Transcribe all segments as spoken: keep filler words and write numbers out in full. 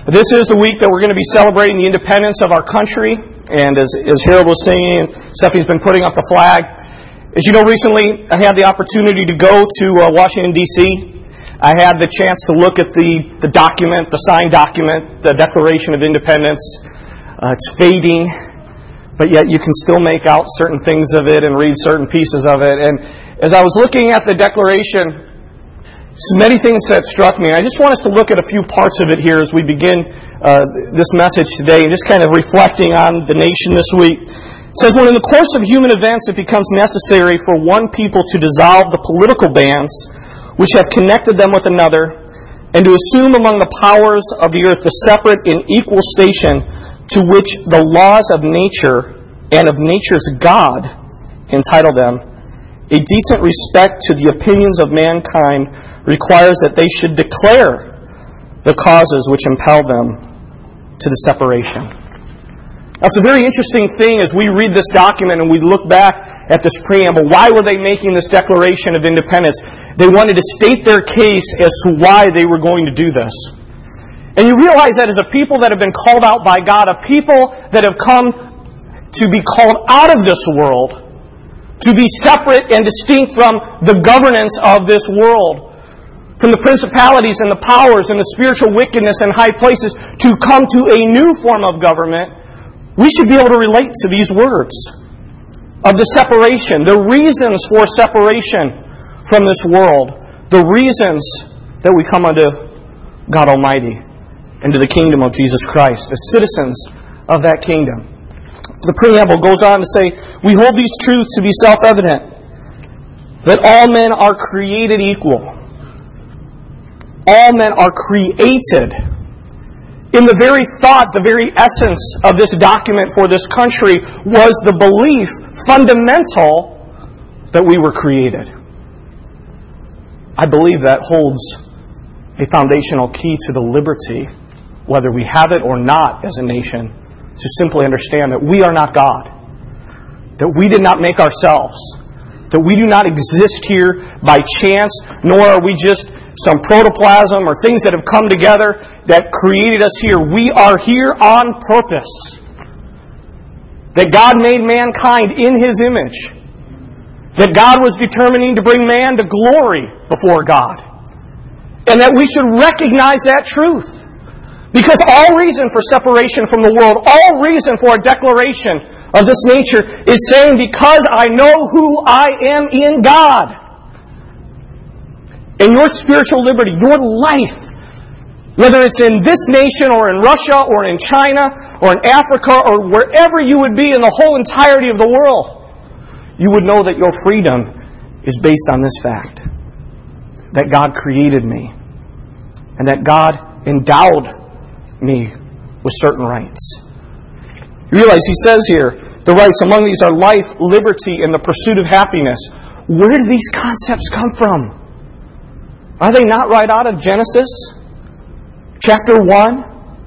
This is the week that we're going to be celebrating the independence of our country. And as, as Harold was saying, and Stephanie's been putting up the flag. As you know, recently I had the opportunity to go to uh, Washington, D C I had the chance to look at the, the document, the signed document, the Declaration of Independence. Uh, it's fading, but yet you can still make out certain things of it and read certain pieces of it. And as I was looking at the Declaration, so many things that struck me. And I just want us to look at a few parts of it here as we begin uh, this message today, and just kind of reflecting on the nation this week. It says, when in the course of human events it becomes necessary for one people to dissolve the political bands which have connected them with another, and to assume among the powers of the earth the separate and equal station to which the laws of nature and of nature's God entitle them, a decent respect to the opinions of mankind requires that they should declare the causes which impel them to the separation. Now, it's a very interesting thing as we read this document and we look back at this preamble. Why were they making this Declaration of Independence? They wanted to state their case as to why they were going to do this. And you realize that as a people that have been called out by God, a people that have come to be called out of this world, to be separate and distinct from the governance of this world, from the principalities and the powers and the spiritual wickedness in high places, to come to a new form of government, we should be able to relate to these words of the separation, the reasons for separation from this world, the reasons that we come unto God Almighty and to the kingdom of Jesus Christ, as citizens of that kingdom. The preamble goes on to say, we hold these truths to be self-evident, that all men are created equal. All men are created. In the very thought, the very essence of this document for this country was the belief, fundamental, that we were created. I believe that holds a foundational key to the liberty, whether we have it or not as a nation, to simply understand that we are not God, that we did not make ourselves, that we do not exist here by chance, nor are we just some protoplasm or things that have come together that created us here. We are here on purpose. That God made mankind in His image. That God was determining to bring man to glory before God. And that we should recognize that truth. Because all reason for separation from the world, all reason for a declaration of this nature is saying, because I know who I am in God. And your spiritual liberty, your life, whether it's in this nation or in Russia or in China or in Africa or wherever you would be in the whole entirety of the world, you would know that your freedom is based on this fact. That God created me. And that God endowed me with certain rights. You realize He says here, the rights among these are life, liberty, and the pursuit of happiness. Where do these concepts come from? Are they not right out of Genesis? Chapter one?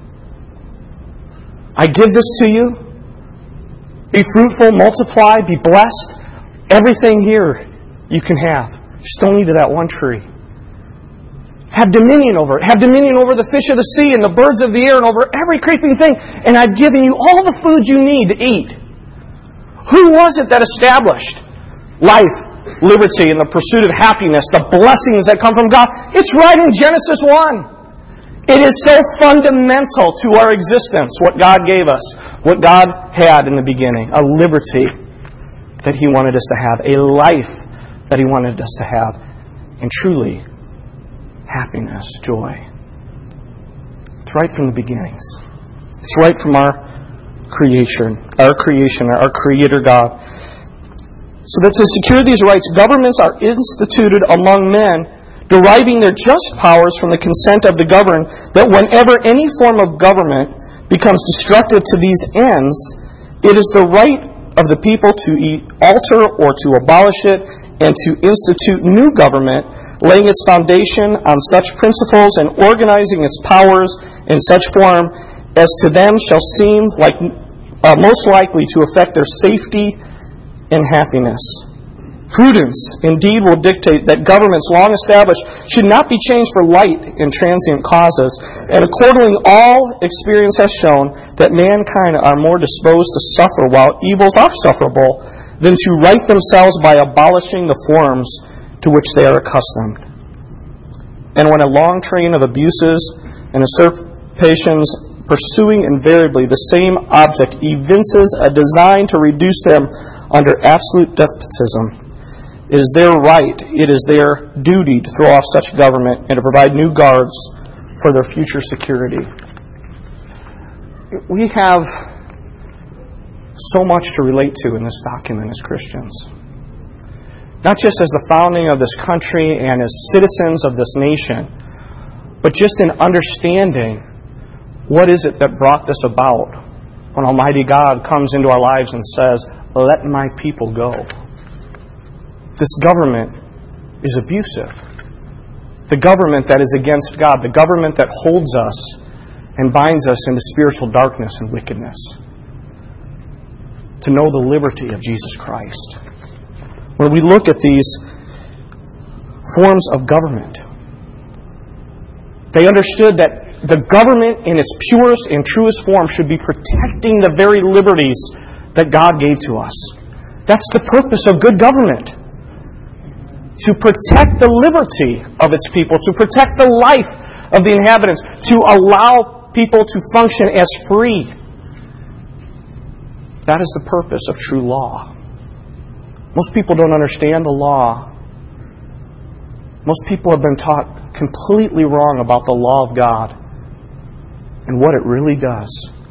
I give this to you. Be fruitful, multiply, be blessed. Everything here you can have. Just don't eat of that one tree. Have dominion over it. Have dominion over the fish of the sea and the birds of the air and over every creeping thing. And I've given you all the food you need to eat. Who was it that established life, liberty, and the pursuit of happiness, the blessings that come from God? It's right in Genesis one. It is so fundamental to our existence, what God gave us, what God had in the beginning, a liberty that He wanted us to have, a life that He wanted us to have, and truly, happiness, joy. It's right from the beginnings. It's right from our creation, our creation, our Creator God. So that to secure these rights, governments are instituted among men, deriving their just powers from the consent of the governed, that whenever any form of government becomes destructive to these ends, it is the right of the people to alter or to abolish it and to institute new government, laying its foundation on such principles and organizing its powers in such form as to them shall seem like uh, most likely to affect their safety and happiness. Prudence, indeed, will dictate that governments long established should not be changed for light and transient causes, And accordingly, all experience has shown that mankind are more disposed to suffer while evils are sufferable than to right themselves by abolishing the forms to which they are accustomed. And when a long train of abuses and usurpations pursuing invariably the same object evinces a design to reduce them under absolute despotism, it is their right, it is their duty to throw off such government and to provide new guards for their future security. We have so much to relate to in this document as Christians. Not just as the founding of this country and as citizens of this nation, but just in understanding what is it that brought this about when Almighty God comes into our lives and says, "Let my people go." This government is abusive. The government that is against God, the government that holds us and binds us into spiritual darkness and wickedness. To know the liberty of Jesus Christ. When we look at these forms of government, they understood that the government in its purest and truest form should be protecting the very liberties that God gave to us. That's the purpose of good government. To protect the liberty of its people, to protect the life of the inhabitants, to allow people to function as free. That is the purpose of true law. Most people don't understand the law. Most people have been taught completely wrong about the law of God and what it really does.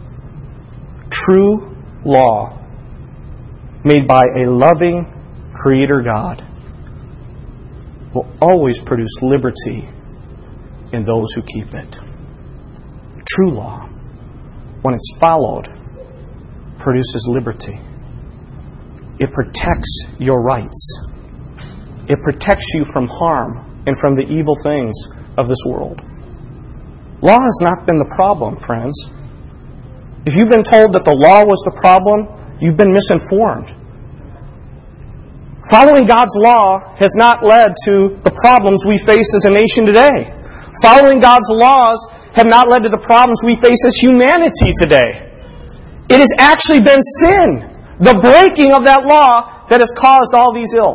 True law made by a loving Creator God will always produce liberty in those who keep it. True law, when it's followed, produces liberty. It protects your rights. It protects you from harm and from the evil things of this world. Law has not been the problem, friends. If you've been told that the law was the problem, you've been misinformed. Following God's law has not led to the problems we face as a nation today. Following God's laws have not led to the problems we face as humanity today. It has actually been sin, the breaking of that law, that has caused all these ills.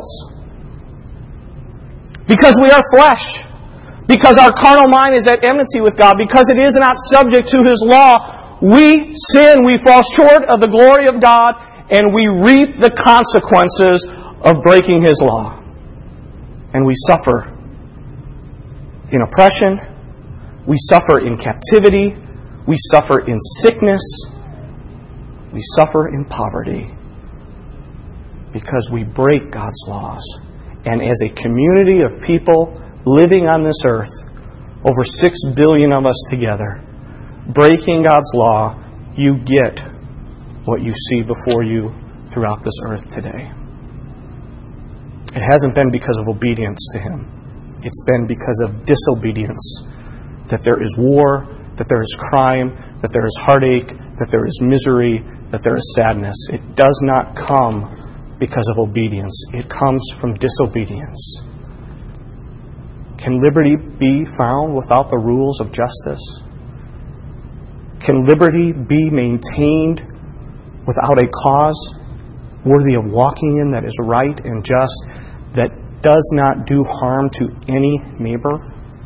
Because we are flesh. Because our carnal mind is at enmity with God. Because it is not subject to His law. We sin, we fall short of the glory of God, and we reap the consequences of breaking His law. And we suffer in oppression, we suffer in captivity, we suffer in sickness, we suffer in poverty because we break God's laws. And as a community of people living on this earth, over six billion of us together, breaking God's law, you get what you see before you throughout this earth today. It hasn't been because of obedience to Him. It's been because of disobedience that there is war, that there is crime, that there is heartache, that there is misery, that there is sadness. It does not come because of obedience. It comes from disobedience. Can liberty be found without the rules of justice? Can liberty be maintained without a cause worthy of walking in that is right and just, that does not do harm to any neighbor?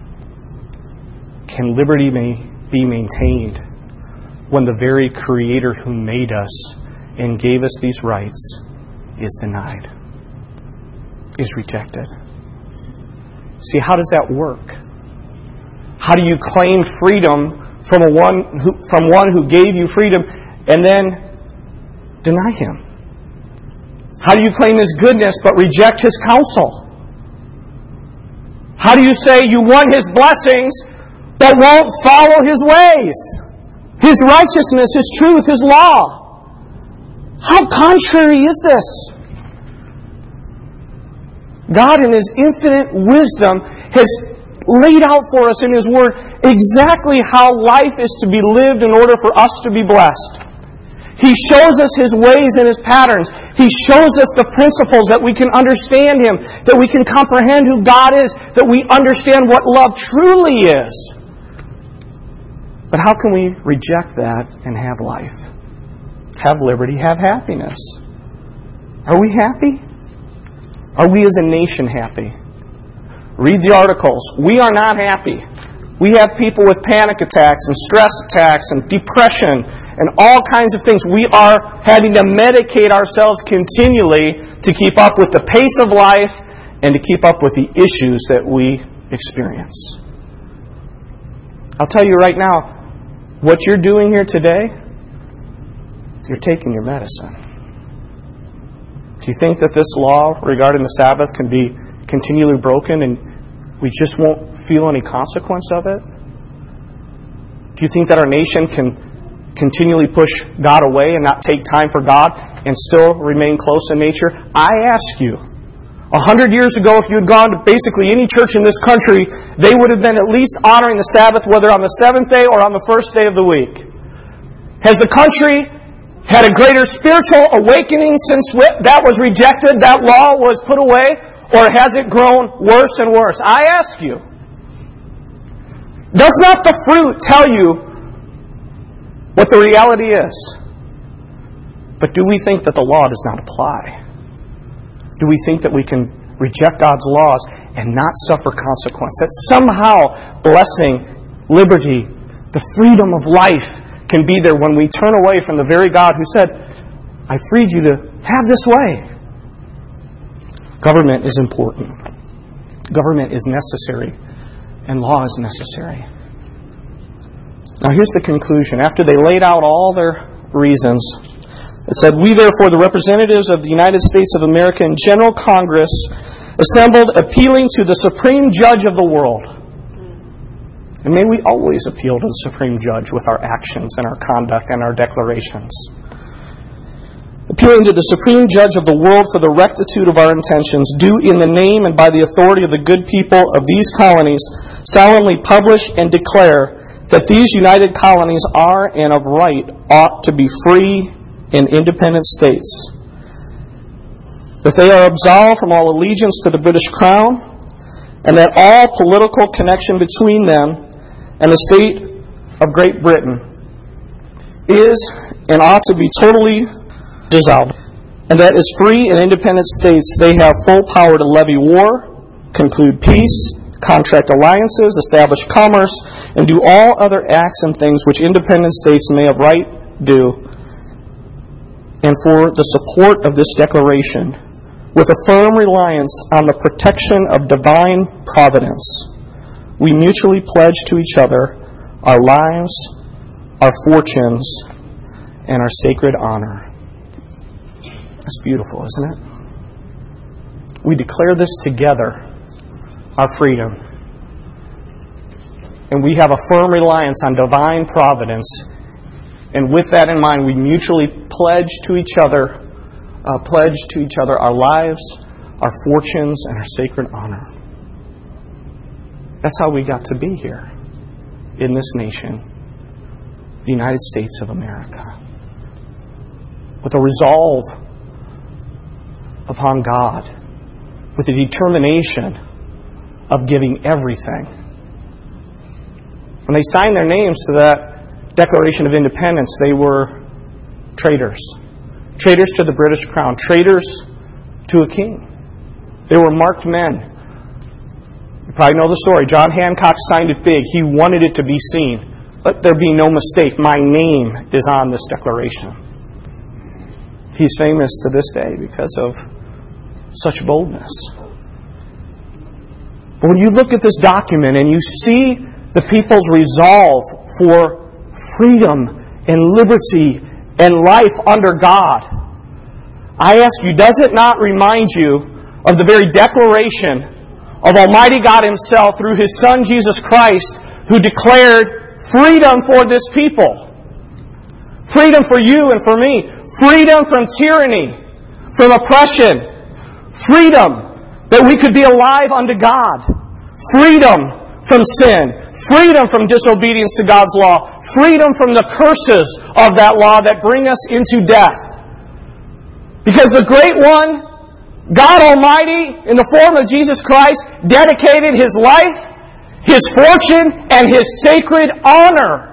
Can liberty may be maintained when the very Creator who made us and gave us these rights is denied, is rejected? See, how does that work? How do you claim freedom from a one who, from one who gave you freedom and then deny Him? How do you claim His goodness but reject His counsel? How do you say you want His blessings but won't follow His ways? His righteousness, His truth, His law. How contrary is this? God in His infinite wisdom has laid out for us in His Word exactly how life is to be lived in order for us to be blessed. He shows us His ways and His patterns. He shows us the principles that we can understand Him, that we can comprehend who God is, that we understand what love truly is. But how can we reject that and have life? Have liberty, have happiness. Are we happy? Are we as a nation happy? Read the articles. We are not happy. We have people with panic attacks and stress attacks and depression and all kinds of things. We are having to medicate ourselves continually to keep up with the pace of life and to keep up with the issues that we experience. I'll tell you right now, what you're doing here today, you're taking your medicine. Do you think that this law regarding the Sabbath can be continually broken and we just won't feel any consequence of it? Do you think that our nation can continually push God away and not take time for God and still remain close in nature? I ask you, a hundred years ago, if you had gone to basically any church in this country, they would have been at least honoring the Sabbath, whether on the seventh day or on the first day of the week. Has the country had a greater spiritual awakening since that was rejected, that law was put away, or has it grown worse and worse? I ask you, does not the fruit tell you what the reality is? But do we think that the law does not apply? Do we think that we can reject God's laws and not suffer consequence? That somehow blessing, liberty, the freedom of life can be there when we turn away from the very God who said, I freed you to have this way. Government is important. Government is necessary. And law is necessary. Now here's the conclusion. After they laid out all their reasons, it said, we therefore, the representatives of the United States of America and General Congress, assembled appealing to the Supreme Judge of the world. And may we always appeal to the Supreme Judge with our actions and our conduct and our declarations. Appealing to the Supreme Judge of the world for the rectitude of our intentions, do in the name and by the authority of the good people of these colonies solemnly publish and declare that these united colonies are and of right ought to be free and independent states, that they are absolved from all allegiance to the British Crown, and that all political connection between them and the state of Great Britain is and ought to be totally dissolved, and that as free and independent states they have full power to levy war, conclude peace, contract alliances, establish commerce, and do all other acts and things which independent states may of right do. And for the support of this declaration, with a firm reliance on the protection of divine providence, we mutually pledge to each other our lives, our fortunes, and our sacred honor. That's beautiful, isn't it? We declare this together, our freedom. And we have a firm reliance on divine providence. And with that in mind, we mutually pledge to each other, uh, pledge to each other our lives, our fortunes, and our sacred honor. That's how we got to be here in this nation, the United States of America, with a resolve upon God, with a determination of giving everything. When they signed their names to that Declaration of Independence, they were traitors. Traitors to the British Crown. Traitors to a king. They were marked men. You probably know the story. John Hancock signed it big. He wanted it to be seen. Let there be no mistake. My name is on this declaration. He's famous to this day because of such boldness. But when you look at this document and you see the people's resolve for freedom and liberty and life under God, I ask you, does it not remind you of the very declaration of Almighty God Himself through His Son Jesus Christ, who declared freedom for this people? Freedom for you and for me. Freedom from tyranny, from oppression. Freedom that we could be alive unto God. Freedom from sin. Freedom from disobedience to God's law. Freedom from the curses of that law that bring us into death. Because the Great One, God Almighty, in the form of Jesus Christ, dedicated His life, His fortune, and His sacred honor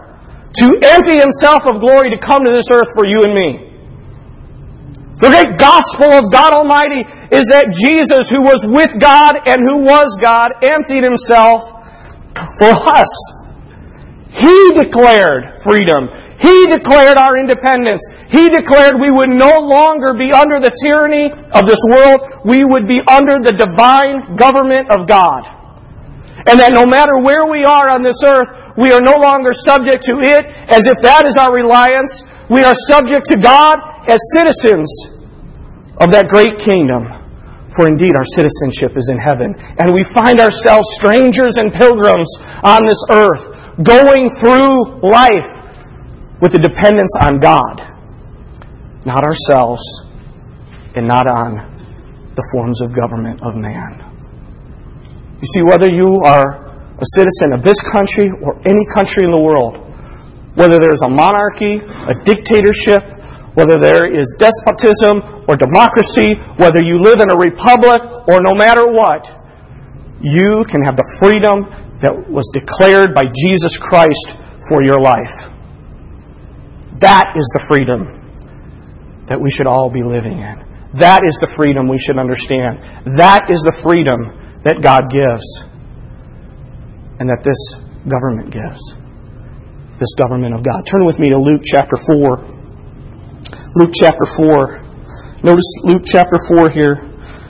to empty Himself of glory to come to this earth for you and me. The great gospel of God Almighty is that Jesus, who was with God and who was God, emptied Himself for us. He declared freedom. He declared our independence. He declared we would no longer be under the tyranny of this world. We would be under the divine government of God. And that no matter where we are on this earth, we are no longer subject to it as if that is our reliance. We are subject to God as citizens of that great kingdom. For indeed our citizenship is in heaven. And we find ourselves strangers and pilgrims on this earth, going through life with a dependence on God, not ourselves, and not on the forms of government of man. You see, whether you are a citizen of this country or any country in the world, whether there's a monarchy, a dictatorship, whether there is despotism or democracy, whether you live in a republic or no matter what, you can have the freedom that was declared by Jesus Christ for your life. That is the freedom that we should all be living in. That is the freedom we should understand. That is the freedom that God gives and that this government gives. This government of God. Turn with me to Luke chapter four. Luke chapter four. Notice Luke chapter four here.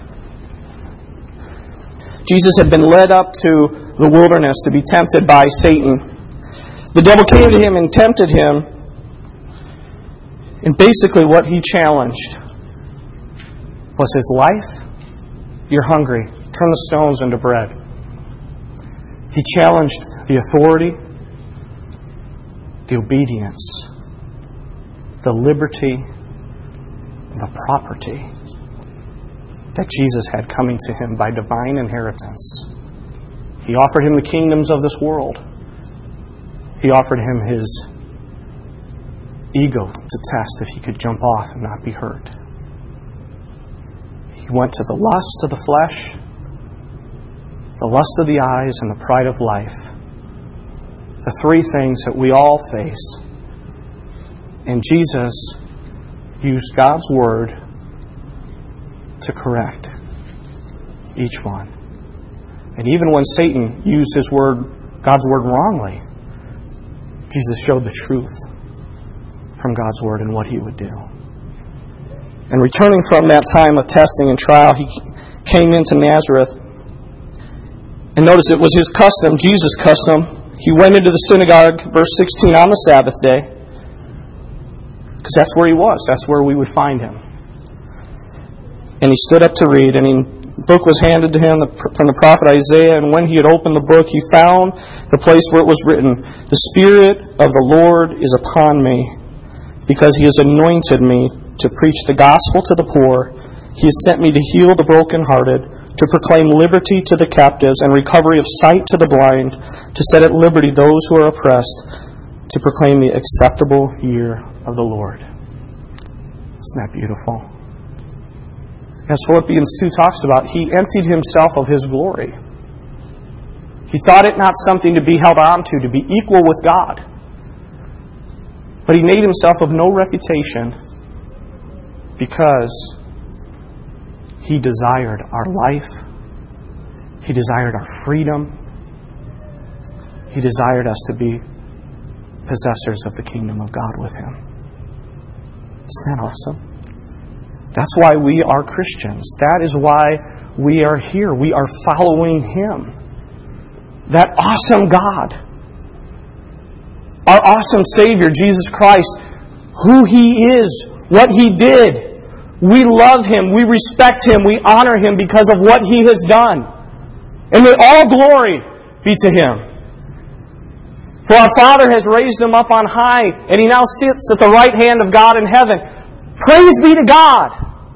Jesus had been led up to the wilderness to be tempted by Satan. The devil came to Him and tempted Him. And basically what he challenged was his life. You're hungry. Turn the stones into bread. He challenged the authority, the obedience, the liberty, and the property that Jesus had coming to Him by divine inheritance. He offered Him the kingdoms of this world. He offered Him His ego to test if He could jump off and not be hurt. He went to the lust of the flesh, the lust of the eyes, and the pride of life. The three things that we all face. And Jesus used God's Word to correct each one. And even when Satan used his word, God's Word wrongly, Jesus showed the truth from God's Word and what He would do. And returning from that time of testing and trial, He came into Nazareth. And notice it was His custom, Jesus' custom. He went into the synagogue, verse sixteen, on the Sabbath day. Because that's where He was. That's where we would find Him. And He stood up to read, and a book was handed to Him from the prophet Isaiah. And when He had opened the book, He found the place where it was written, "The Spirit of the Lord is upon me, because He has anointed me to preach the gospel to the poor. He has sent me to heal the brokenhearted, to proclaim liberty to the captives and recovery of sight to the blind, to set at liberty those who are oppressed, to proclaim the acceptable year of the Lord." Isn't that beautiful? As Philippians two talks about, He emptied Himself of His glory. He thought it not something to be held on to, to be equal with God. But He made Himself of no reputation because He desired our life. He desired our freedom. He desired us to be possessors of the kingdom of God with Him. Isn't that awesome? That's why we are Christians. That is why we are here. We are following Him. That awesome God. Our awesome Savior, Jesus Christ. Who He is. What He did. We love Him. We respect Him. We honor Him because of what He has done. And may all glory be to Him. For our Father has raised Him up on high, and He now sits at the right hand of God in heaven. Praise be to God!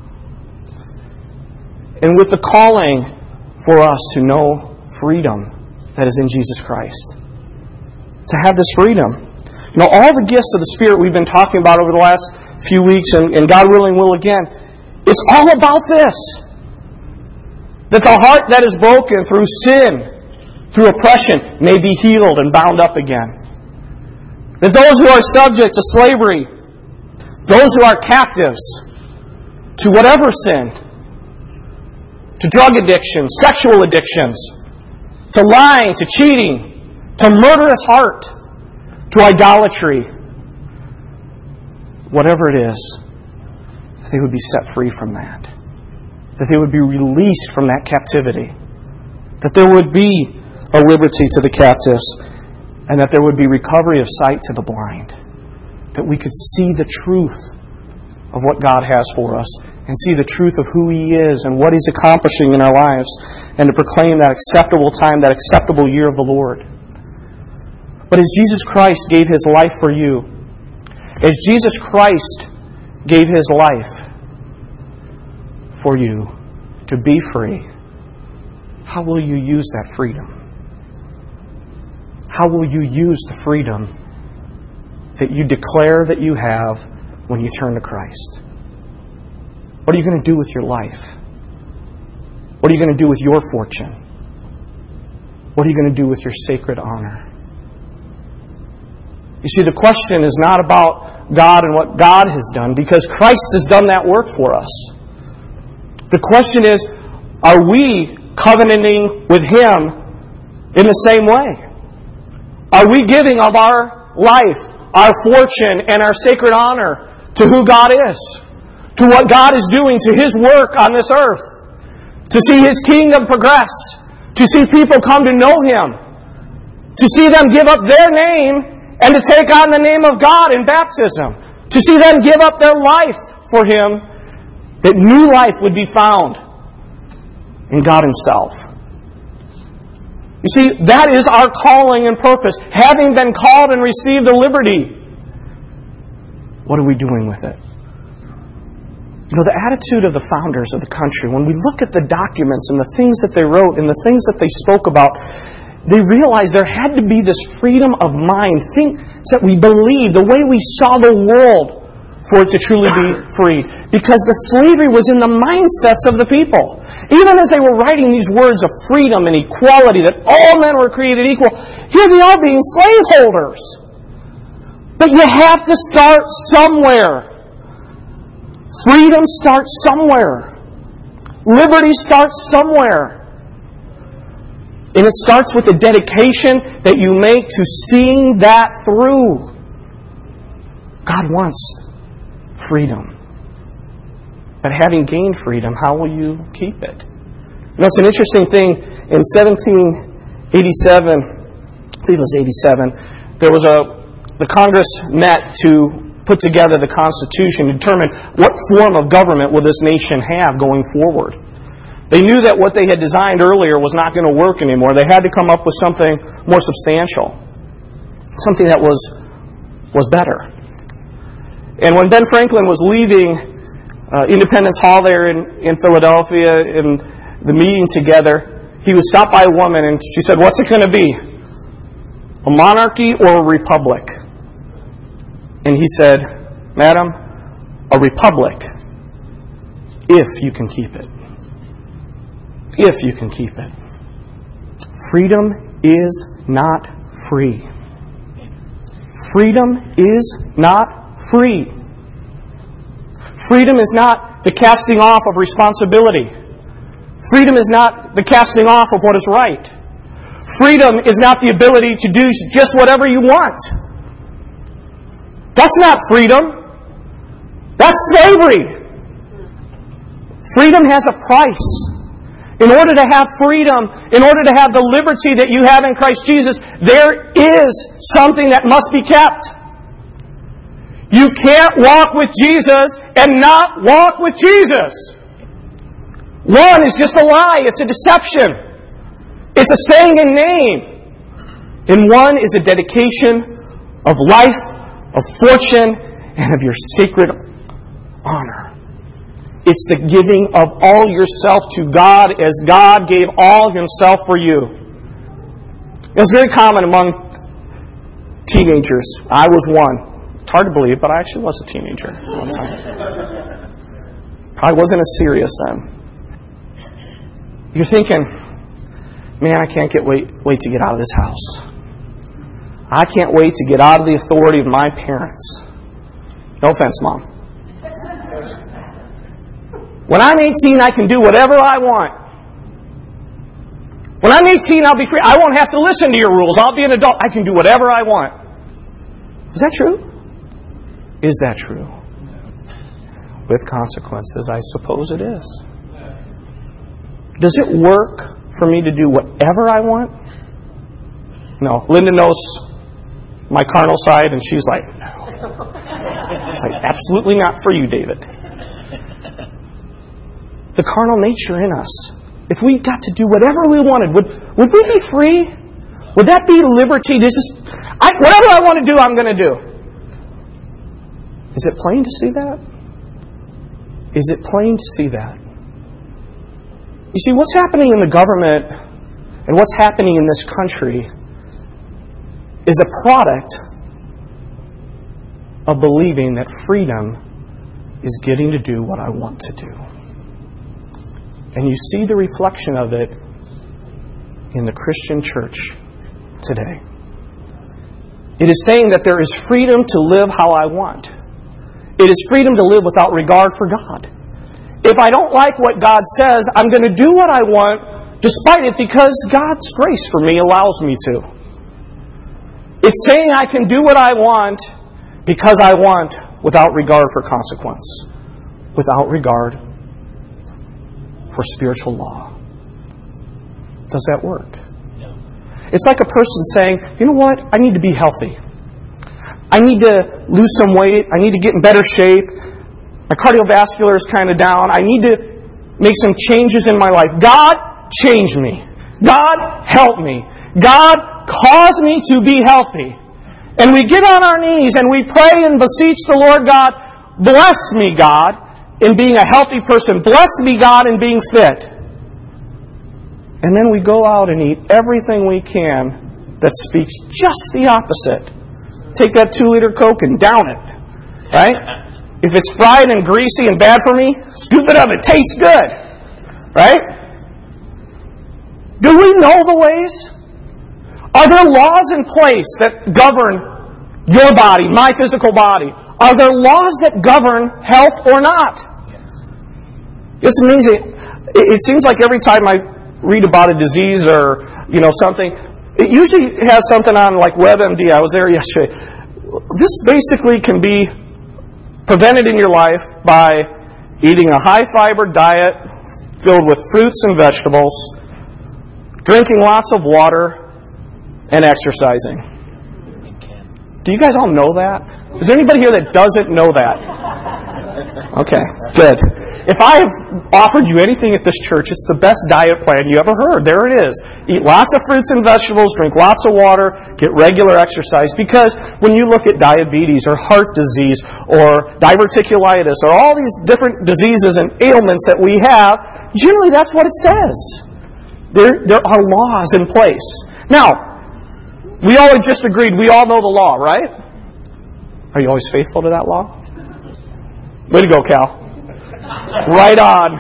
And with the calling for us to know freedom that is in Jesus Christ. To have this freedom. You know, all the gifts of the Spirit we've been talking about over the last few weeks, and, and God willing will again, it's all about this. That the heart that is broken through sin, through oppression, may be healed and bound up again. That those who are subject to slavery, those who are captives to whatever sin, to drug addiction, sexual addictions, to lying, to cheating, to murderous heart, to idolatry, whatever it is, that they would be set free from that. That they would be released from that captivity. That there would be a liberty to the captives, and that there would be recovery of sight to the blind. That we could see the truth of what God has for us, and see the truth of who He is and what He's accomplishing in our lives, and to proclaim that acceptable time, that acceptable year of the Lord. But as Jesus Christ gave His life for you, as Jesus Christ gave His life for you to be free, how will you use that freedom? How will you use the freedom that you declare that you have when you turn to Christ? What are you going to do with your life? What are you going to do with your fortune? What are you going to do with your sacred honor? You see, the question is not about God and what God has done, because Christ has done that work for us. The question is, are we covenanting with Him in the same way? Are we giving of our life, our fortune, and our sacred honor to who God is? To what God is doing, to His work on this earth? To see His kingdom progress? To see people come to know Him? To see them give up their name and to take on the name of God in baptism? To see them give up their life for Him, that new life would be found in God Himself. You see, that is our calling and purpose. Having been called and received the liberty, what are we doing with it? You know, the attitude of the founders of the country, when we look at the documents and the things that they wrote and the things that they spoke about, they realized there had to be this freedom of mind, things that we believe, the way we saw the world, for it to truly be free. Because the slavery was in the mindsets of the people. Even as they were writing these words of freedom and equality, that all men were created equal, here they are being slaveholders. But you have to start somewhere. Freedom starts somewhere. Liberty starts somewhere. And it starts with the dedication that you make to seeing that through. God wants freedom. But having gained freedom, how will you keep it? You know, it's an interesting thing. In seventeen eighty-seven, I believe it was eighty-seven, there was a the Congress met to put together the Constitution to determine what form of government will this nation have going forward. They knew that what they had designed earlier was not going to work anymore. They had to come up with something more substantial, something that was was better. And when Ben Franklin was leaving uh, Independence Hall there in, in Philadelphia, in the meeting together, he was stopped by a woman and she said, "What's it going to be? A monarchy or a republic?" And he said, "Madam, a republic, if you can keep it. If you can keep it." Freedom is not free. Freedom is not free. Freedom is not the casting off of responsibility. Freedom is not the casting off of what is right. Freedom is not the ability to do just whatever you want. That's not freedom. That's slavery. Freedom has a price. In order to have freedom, in order to have the liberty that you have in Christ Jesus, there is something that must be kept. You can't walk with Jesus and not walk with Jesus. One is just a lie. It's a deception. It's a saying in name. And one is a dedication of life, of fortune, and of your sacred honor. It's the giving of all yourself to God as God gave all Himself for you. It's very common among teenagers. I was one. It's hard to believe, but I actually was a teenager at one time. Probably wasn't as serious then. You're thinking, man, I can't get wait, wait to get out of this house. I can't wait to get out of the authority of my parents. No offense, Mom. When I'm eighteen, I can do whatever I want. When I'm eighteen, I'll be free. I won't have to listen to your rules. I'll be an adult. I can do whatever I want. Is that true? Is that true? With consequences, I suppose it is. Does it work for me to do whatever I want? No. Linda knows my carnal side, and she's like, no. It's like, absolutely not for you, David. The carnal nature in us. If we got to do whatever we wanted, would would we be free? Would that be liberty? This is, I, whatever I want to do, I'm going to do. Is it plain to see that? Is it plain to see that? You see, what's happening in the government and what's happening in this country is a product of believing that freedom is getting to do what I want to do. And you see the reflection of it in the Christian church today. It is saying that there is freedom to live how I want. It is freedom to live without regard for God. If I don't like what God says, I'm going to do what I want despite it because God's grace for me allows me to. It's saying I can do what I want because I want without regard for consequence, without regard for spiritual law. Does that work? No. It's like a person saying, you know what, I need to be healthy. I need to lose some weight. I need to get in better shape. My cardiovascular is kind of down. I need to make some changes in my life. God, change me. God, help me. God, cause me to be healthy. And we get on our knees and we pray and beseech the Lord God, bless me, God, in being a healthy person. Bless me, God, in being fit. And then we go out and eat everything we can that speaks just the opposite. Take that two-liter Coke and down it. Right? If it's fried and greasy and bad for me, scoop it up. It tastes good. Right? Do we know the ways? Are there laws in place that govern your body, my physical body? Are there laws that govern health or not? It's amazing. It seems like every time I read about a disease or, you know, something, it usually has something on like WebMD. I was there yesterday. This basically can be prevented in your life by eating a high-fiber diet filled with fruits and vegetables, drinking lots of water, and exercising. Do you guys all know that? Is there anybody here that doesn't know that? Okay, good. If I have offered you anything at this church, it's the best diet plan you ever heard. There it is. Eat lots of fruits and vegetables, drink lots of water, get regular exercise. Because when you look at diabetes or heart disease or diverticulitis or all these different diseases and ailments that we have, generally that's what it says. There, there are laws in place. Now, we all just agreed we all know the law, right? Are you always faithful to that law? Way to go, Cal. Right on.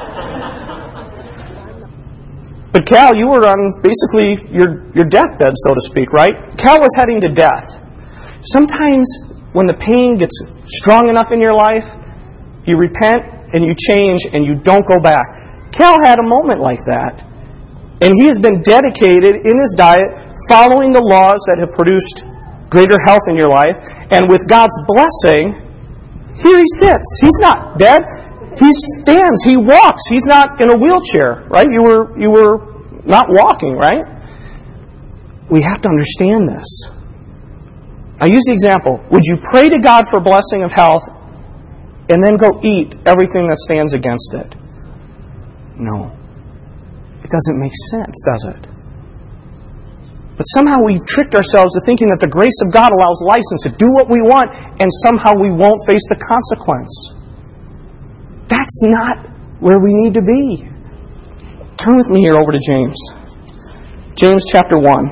But Cal, you were on basically your, your deathbed, so to speak, right? Cal was heading to death. Sometimes when the pain gets strong enough in your life, you repent and you change and you don't go back. Cal had a moment like that. And he has been dedicated in his diet, following the laws that have produced greater health in your life. And with God's blessing, here he sits. He's not dead. He stands. He walks. He's not in a wheelchair, right? You were you were not walking, right? We have to understand this. I use the example. Would you pray to God for blessing of health and then go eat everything that stands against it? No. It doesn't make sense, does it? But somehow we've tricked ourselves to thinking that the grace of God allows license to do what we want, and somehow we won't face the consequence. That's not where we need to be. Turn with me here over to James. James chapter one.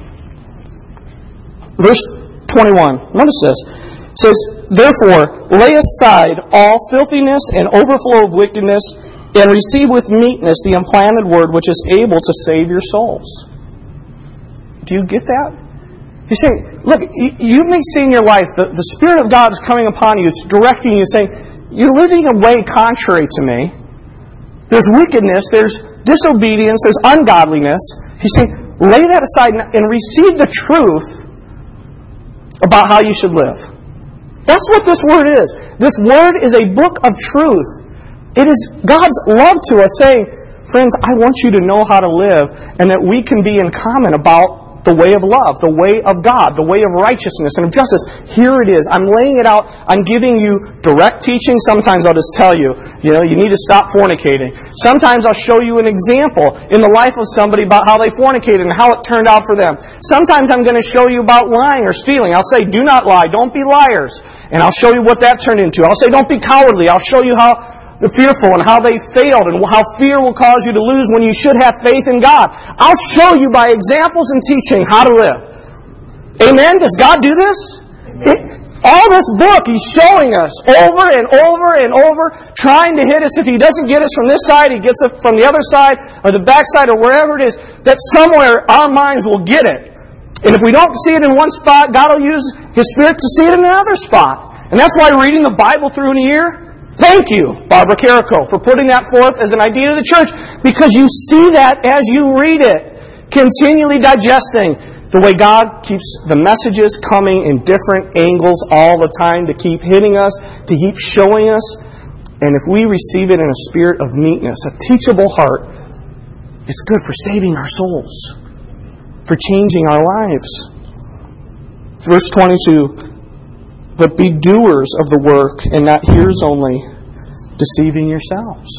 Verse twenty-one. Notice this. It says, therefore, lay aside all filthiness and overflow of wickedness, and receive with meekness the implanted word which is able to save your souls. Do you get that? He's saying, look, you may see in your life that the Spirit of God is coming upon you. It's directing you, saying, you're living a way contrary to me. There's wickedness, there's disobedience, there's ungodliness. He's saying, lay that aside and receive the truth about how you should live. That's what this Word is. This Word is a book of truth. It is God's love to us, saying, friends, I want you to know how to live, and that we can be in common about the way of love, the way of God, the way of righteousness and of justice. Here it is. I'm laying it out. I'm giving you direct teaching. Sometimes I'll just tell you, you know, you need to stop fornicating. Sometimes I'll show you an example in the life of somebody about how they fornicated and how it turned out for them. Sometimes I'm going to show you about lying or stealing. I'll say, do not lie. Don't be liars. And I'll show you what that turned into. I'll say, don't be cowardly. I'll show you how they're fearful and how they failed and how fear will cause you to lose when you should have faith in God. I'll show you by examples and teaching how to live. Amen? Does God do this? It, all this book, He's showing us over and over and over, trying to hit us. If He doesn't get us from this side, He gets us from the other side or the back side or wherever it is, that somewhere our minds will get it. And if we don't see it in one spot, God will use His Spirit to see it in another spot. And that's why reading the Bible through in a year, thank you, Barbara Carrico, for putting that forth as an idea to the church, because you see that as you read it, continually digesting the way God keeps the messages coming in different angles all the time to keep hitting us, to keep showing us. And if we receive it in a spirit of meekness, a teachable heart, it's good for saving our souls, for changing our lives. Verse twenty-two, but be doers of the work and not hearers only, deceiving yourselves.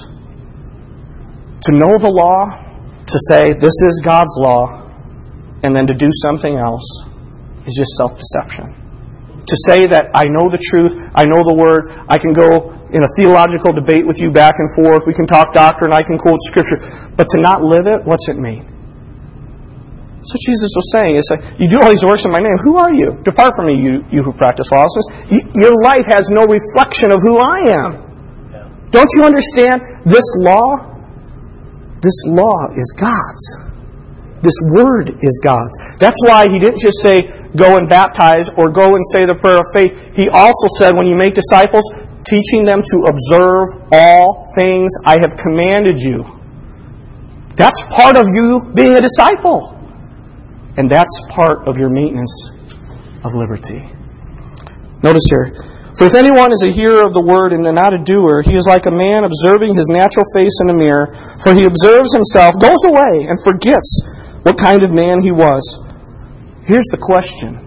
To know the law, to say this is God's law, and then to do something else is just self-deception. To say that I know the truth, I know the Word, I can go in a theological debate with you back and forth, we can talk doctrine, I can quote Scripture, but to not live it, what's it mean? That's what Jesus was saying. It's like, you do all these works in my name. Who are you? Depart from me, you, you who practice lawlessness. Your life has no reflection of who I am. Don't you understand? This law, this law is God's. This Word is God's. That's why He didn't just say, go and baptize or go and say the prayer of faith. He also said, when you make disciples, teaching them to observe all things I have commanded you. That's part of you being a disciple. And that's part of your maintenance of liberty. Notice here, for if anyone is a hearer of the word and not a doer, he is like a man observing his natural face in a mirror. For he observes himself, goes away, and forgets what kind of man he was. Here's the question.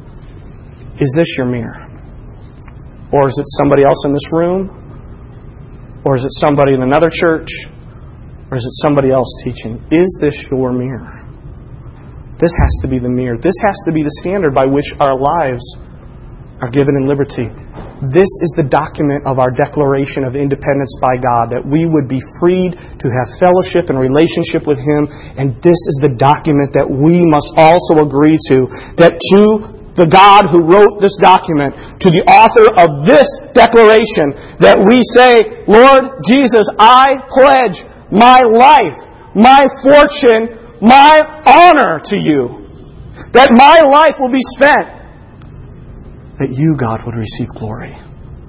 Is this your mirror? Or is it somebody else in this room? Or is it somebody in another church? Or is it somebody else teaching? Is this your mirror? This has to be the mirror. This has to be the standard by which our lives are given in liberty. This is the document of our declaration of independence by God, that we would be freed to have fellowship and relationship with Him. And this is the document that we must also agree to, that to the God who wrote this document, to the author of this declaration, that we say, Lord Jesus, I pledge my life, my fortune, my honor to you, that my life will be spent, that you, God, would receive glory,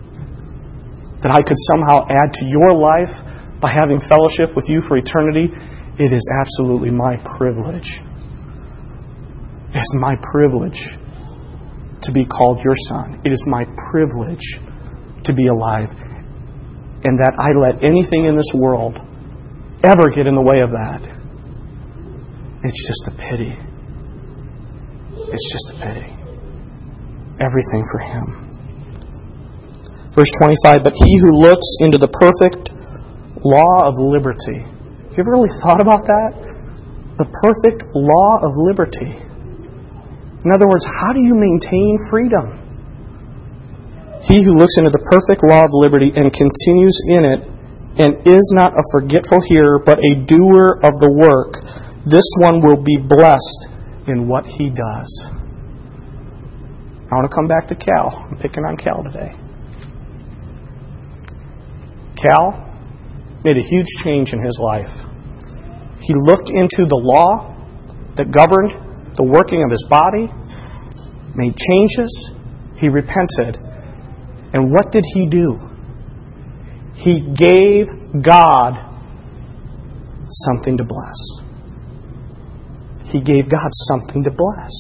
that I could somehow add to your life by having fellowship with you for eternity. It is absolutely my privilege. It's my privilege to be called your son. It is my privilege to be alive, and that I let anything in this world ever get in the way of that. It's just a pity. It's just a pity. Everything for Him. Verse twenty-five, but he who looks into the perfect law of liberty. Have you ever really thought about that? The perfect law of liberty. In other words, how do you maintain freedom? He who looks into the perfect law of liberty and continues in it, and is not a forgetful hearer, but a doer of the work, this one will be blessed in what he does. I want to come back to Cal. I'm picking on Cal today. Cal made a huge change in his life. He looked into the law that governed the working of his body, made changes, he repented. And what did he do? He gave God something to bless. He gave God something to bless.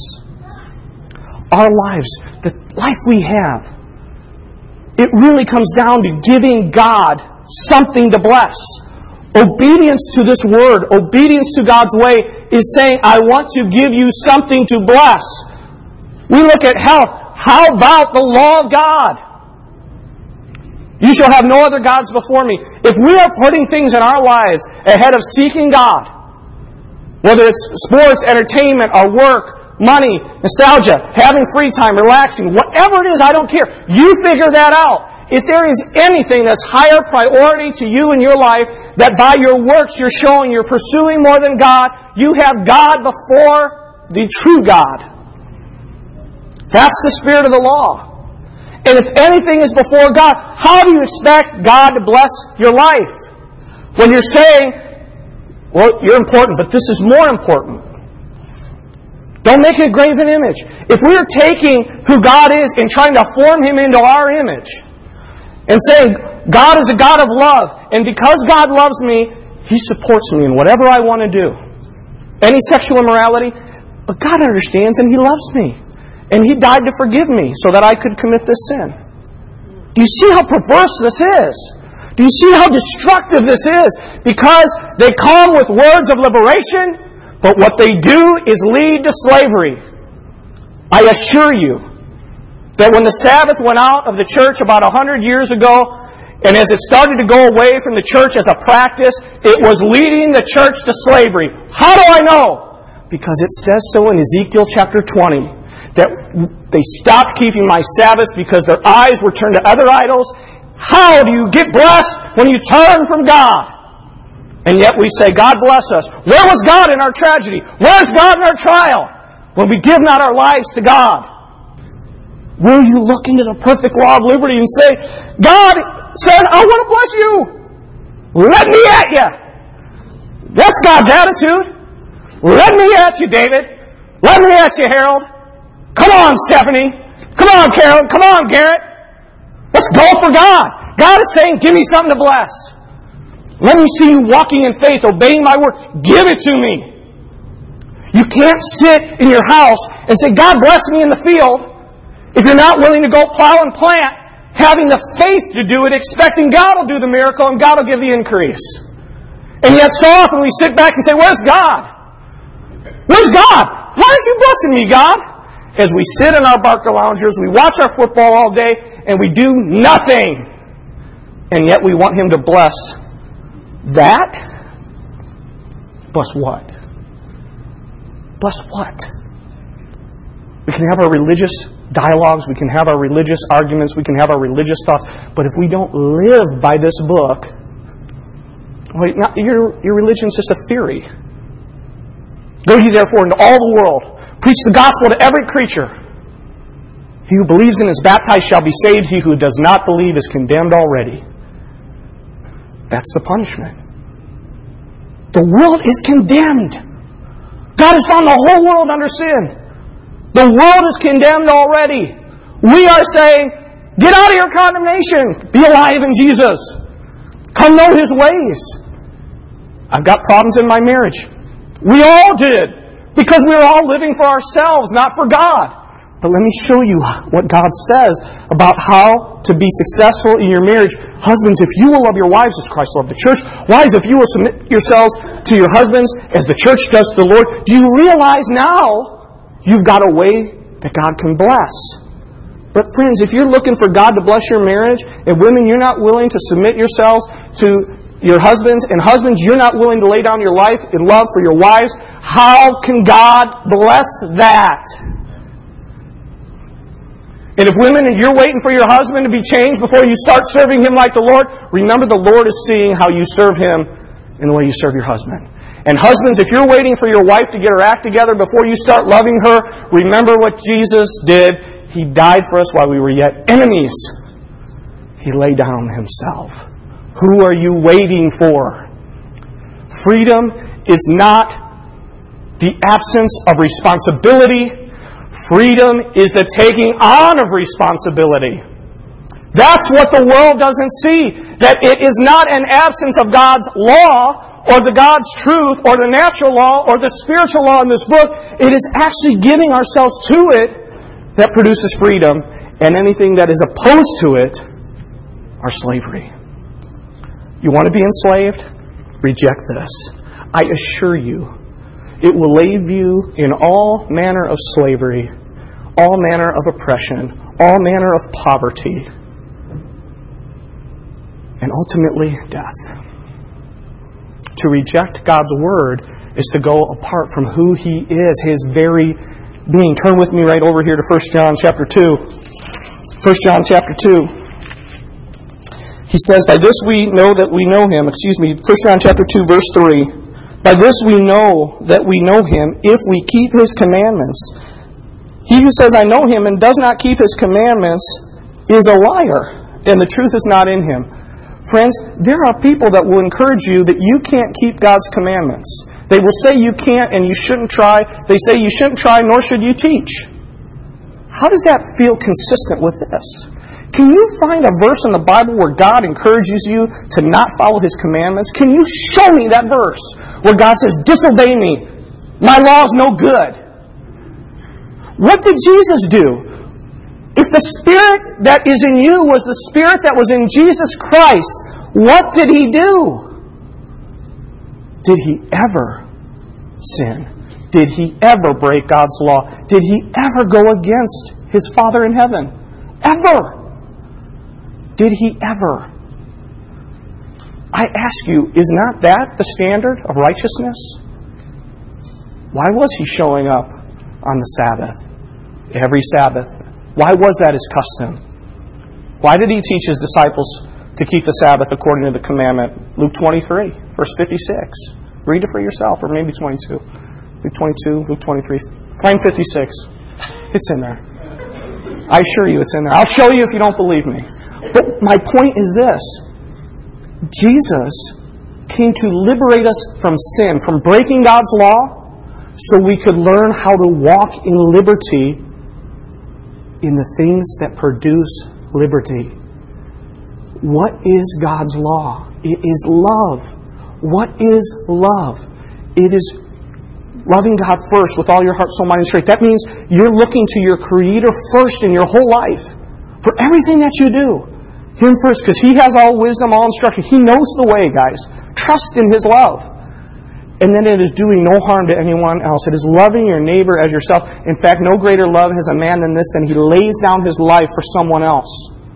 Our lives, the life we have, it really comes down to giving God something to bless. Obedience to this Word, obedience to God's way is saying, I want to give you something to bless. We look at health. How about the law of God? You shall have no other gods before me. If we are putting things in our lives ahead of seeking God, whether it's sports, entertainment, our work, money, nostalgia, having free time, relaxing, whatever it is, I don't care. You figure that out. If there is anything that's higher priority to you in your life, that by your works you're showing you're pursuing more than God, you have God before the true God. That's the spirit of the law. And if anything is before God, how do you expect God to bless your life? When you're saying, well, you're important, but this is more important. Don't make a graven image. If we're taking who God is and trying to form Him into our image, and saying, God is a God of love, and because God loves me, He supports me in whatever I want to do. Any sexual immorality, but God understands and He loves me. And He died to forgive me so that I could commit this sin. Do you see how perverse this is? Do you see how destructive this is? Because they come with words of liberation, but what they do is lead to slavery. I assure you that when the Sabbath went out of the church about a hundred years ago, and as it started to go away from the church as a practice, it was leading the church to slavery. How do I know? Because it says so in Ezekiel chapter twenty. That they stopped keeping my Sabbaths because their eyes were turned to other idols. How do you get blessed when you turn from God? And yet we say, God bless us. Where was God in our tragedy? Where's God in our trial? When we give not our lives to God. Will you look into the perfect law of liberty and say, God said, I want to bless you. Let me at you. That's God's attitude. Let me at you, David. Let me at you, Harold. Come on, Stephanie. Come on, Carol. Come on, Garrett. Let's go for God. God is saying, give me something to bless. Let me see you walking in faith, obeying my word. Give it to me. You can't sit in your house and say, God bless me in the field, if you're not willing to go plow and plant, having the faith to do it, expecting God will do the miracle and God will give the increase. And yet so often we sit back and say, where's God? Where's God? Why aren't you blessing me, God? As we sit in our Barker loungers, we watch our football all day, and we do nothing. And yet we want Him to bless that? Bless what? Bless what? We can have our religious dialogues, we can have our religious arguments, we can have our religious thoughts, but if we don't live by this book, wait, not, your, your religion's just a theory. Go ye therefore into all the world, preach the gospel to every creature. He who believes and is baptized shall be saved. He who does not believe is condemned already. That's the punishment. The world is condemned. God has found the whole world under sin. The world is condemned already. We are saying, get out of your condemnation. Be alive in Jesus. Come know His ways. I've got problems in my marriage. We all did. Because we were all living for ourselves, not for God. But let me show you what God says about how to be successful in your marriage. Husbands, if you will love your wives as Christ loved the church. Wives, if you will submit yourselves to your husbands as the church does to the Lord. Do you realize now you've got a way that God can bless? But friends, if you're looking for God to bless your marriage, and women, you're not willing to submit yourselves to your husbands, and husbands, you're not willing to lay down your life in love for your wives, how can God bless that? And if women, you're waiting for your husband to be changed before you start serving him like the Lord, remember the Lord is seeing how you serve Him in the way you serve your husband. And husbands, if you're waiting for your wife to get her act together before you start loving her, remember what Jesus did. He died for us while we were yet enemies. He laid down Himself. Who are you waiting for? Freedom is not the absence of responsibility. Freedom is the taking on of responsibility. That's what the world doesn't see. That it is not an absence of God's law or the God's truth or the natural law or the spiritual law in this book. It is actually giving ourselves to it that produces freedom. And anything that is opposed to it are slavery. You want to be enslaved? Reject this. I assure you, it will leave you in all manner of slavery, all manner of oppression, all manner of poverty, and ultimately death. To reject God's Word is to go apart from who He is, His very being. Turn with me right over here to First John chapter two. First John chapter two. He says, by this we know that we know Him. Excuse me, First John chapter two, verse three. By this we know that we know Him if we keep His commandments. He who says, I know Him, and does not keep His commandments is a liar, and the truth is not in him. Friends, there are people that will encourage you that you can't keep God's commandments. They will say you can't and you shouldn't try. They say you shouldn't try, nor should you teach. How does that feel consistent with this? Can you find a verse in the Bible where God encourages you to not follow His commandments? Can you show me that verse where God says, disobey me, my law is no good? What did Jesus do? If the Spirit that is in you was the Spirit that was in Jesus Christ, what did He do? Did He ever sin? Did He ever break God's law? Did He ever go against His Father in heaven? Ever? Did He ever? I ask you, is not that the standard of righteousness? Why was He showing up on the Sabbath? Every Sabbath. Why was that His custom? Why did He teach His disciples to keep the Sabbath according to the commandment? Luke twenty-three, verse fifty-six. Read it for yourself, or maybe twenty-two. Luke twenty-two, Luke twenty-three. Find fifty-six. It's in there. I assure you it's in there. I'll show you if you don't believe me. But my point is this. Jesus came to liberate us from sin, from breaking God's law, so we could learn how to walk in liberty in the things that produce liberty. What is God's law? It is love. What is love? It is loving God first with all your heart, soul, mind, and strength. That means you're looking to your Creator first in your whole life for everything that you do. Him first, because He has all wisdom, all instruction. He knows the way, guys. Trust in His love. And then it is doing no harm to anyone else. It is loving your neighbor as yourself. In fact, no greater love has a man than this, than he lays down his life for someone else.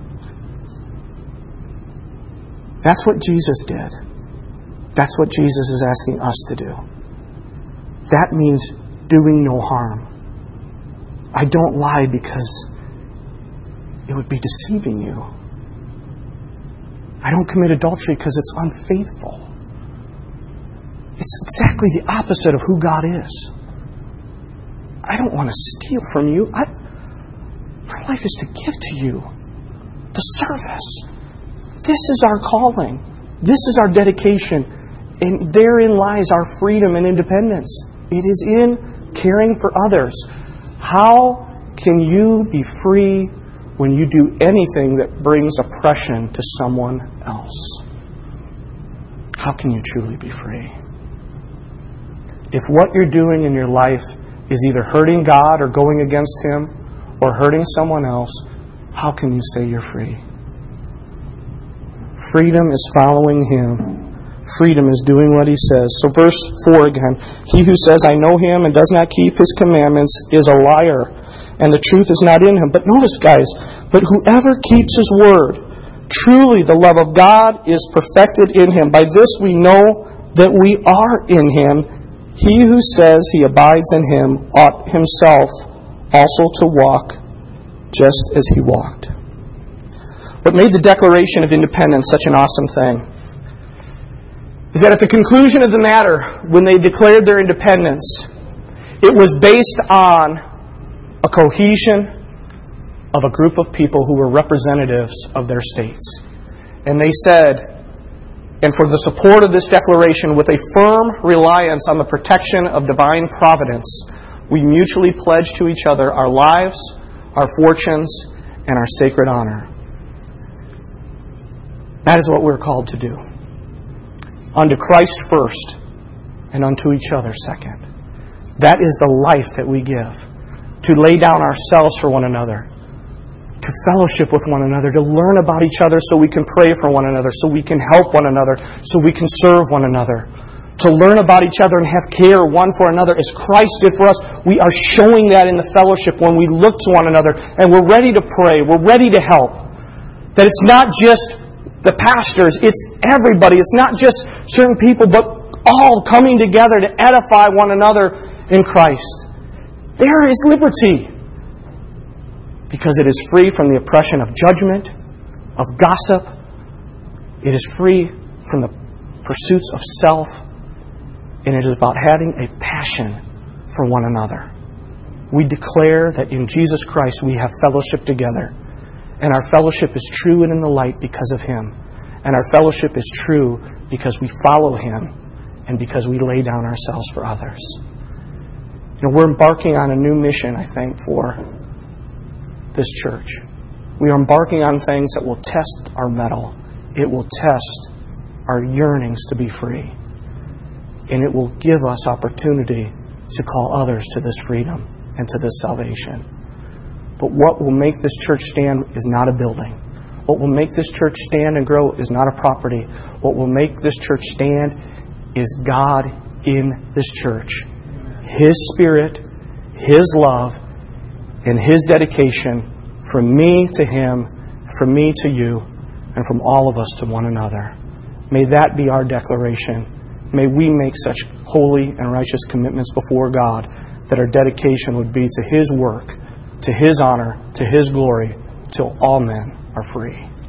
That's what Jesus did. That's what Jesus is asking us to do. That means doing no harm. I don't lie because it would be deceiving you. I don't commit adultery because it's unfaithful. It's exactly the opposite of who God is. I don't want to steal from you. I, my life is to give to you. The service. This is our calling. This is our dedication. And therein lies our freedom and independence. It is in caring for others. How can you be free when you do anything that brings oppression to someone else? How can you truly be free? If what you're doing in your life is either hurting God or going against Him or hurting someone else, how can you say you're free? Freedom is following Him. Freedom is doing what He says. So verse four again. He who says, I know Him and does not keep His commandments is a liar, and the truth is not in him. But notice, guys, but whoever keeps His word, truly the love of God is perfected in him. By this we know that we are in Him. He who says he abides in Him ought himself also to walk just as He walked. What made the Declaration of Independence such an awesome thing is that at the conclusion of the matter, when they declared their independence, it was based on a cohesion of a group of people who were representatives of their states. And they said, and for the support of this declaration, with a firm reliance on the protection of divine providence, we mutually pledge to each other our lives, our fortunes, and our sacred honor. That is what we're called to do. Unto Christ first, and unto each other second. That is the life that we give. To lay down ourselves for one another. To fellowship with one another. To learn about each other so we can pray for one another. So we can help one another. So we can serve one another. To learn about each other and have care one for another as Christ did for us. We are showing that in the fellowship when we look to one another and we're ready to pray. We're ready to help. That it's not just the pastors. It's everybody. It's not just certain people, but all coming together to edify one another in Christ. There is liberty. Because it is free from the oppression of judgment, of gossip. It is free from the pursuits of self. And it is about having a passion for one another. We declare that in Jesus Christ we have fellowship together. And our fellowship is true and in the light because of Him. And our fellowship is true because we follow Him and because we lay down ourselves for others. You know, we're embarking on a new mission, I think, for this church. We are embarking on things that will test our mettle. It will test our yearnings to be free. And it will give us opportunity to call others to this freedom and to this salvation. But what will make this church stand is not a building. What will make this church stand and grow is not a property. What will make this church stand is God in this church. His Spirit, His love, and His dedication from me to Him, from me to you, and from all of us to one another. May that be our declaration. May we make such holy and righteous commitments before God that our dedication would be to His work, to His honor, to His glory, till all men are free.